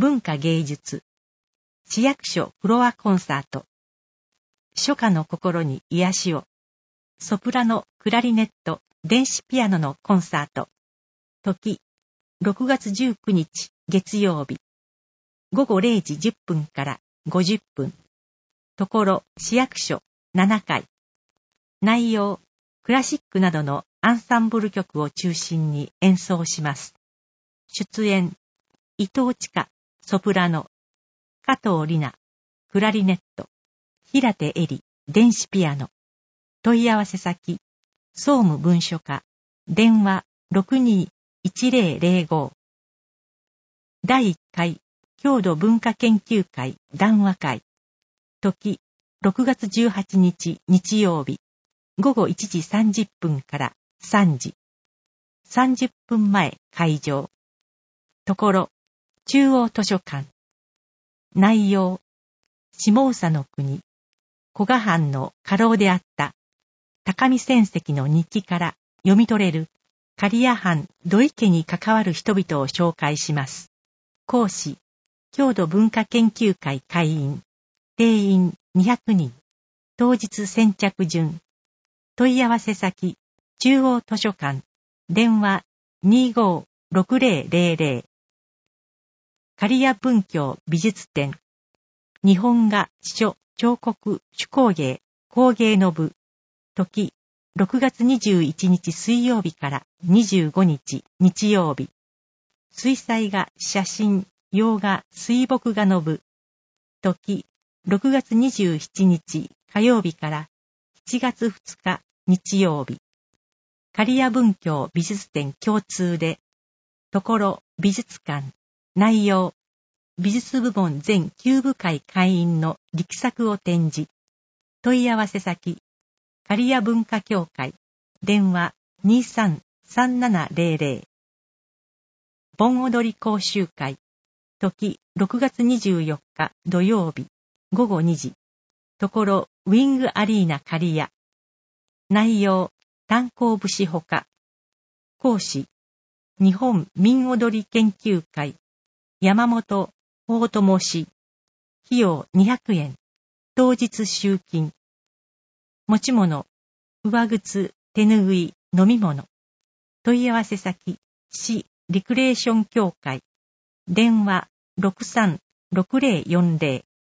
文化芸術、市役所フロアコンサート、初夏の心に癒しを、ソプラノ、クラリネット、電子ピアノのコンサート、時、6月19日月曜日、午後0時10分から50分、ところ市役所7階、内容、クラシックなどのアンサンブル曲を中心に演奏します。出演、伊藤千佳、ソプラノ、加藤里奈、クラリネット、平手絵里、電子ピアノ。問い合わせ先、総務文書課、電話621005。第1回、郷土文化研究会談話会。時、6月18日日曜日、午後1時30分から3時。30分前会場。ところ、中央図書館。内容、下総の国、古賀藩の家老であった高見泉石の日記から読み取れる刈谷藩土井家に関わる人々を紹介します。講師、郷土文化研究会会員、定員200人、当日先着順。問い合わせ先、中央図書館、電話256000。刈谷文教美術展、日本画、書、彫刻、手工芸、工芸の部、時、6月21日水曜日から25日日曜日。水彩画、写真、洋画、水墨画の部、時、6月27日火曜日から7月2日日曜日。刈谷文教美術展共通で、ところ美術館、内容、美術部門全9部会会員の力作を展示。問い合わせ先、刈谷文化協会、電話233700。盆踊り講習会、時6月24日土曜日、午後2時。ところウィングアリーナ刈谷。内容、炭鉱節ほか。講師、日本民踊り研究会、山本大友氏。費用200円。当日集金。持ち物、上靴、手ぬぐい、飲み物。問い合わせ先、市リクレーション協会。電話636040。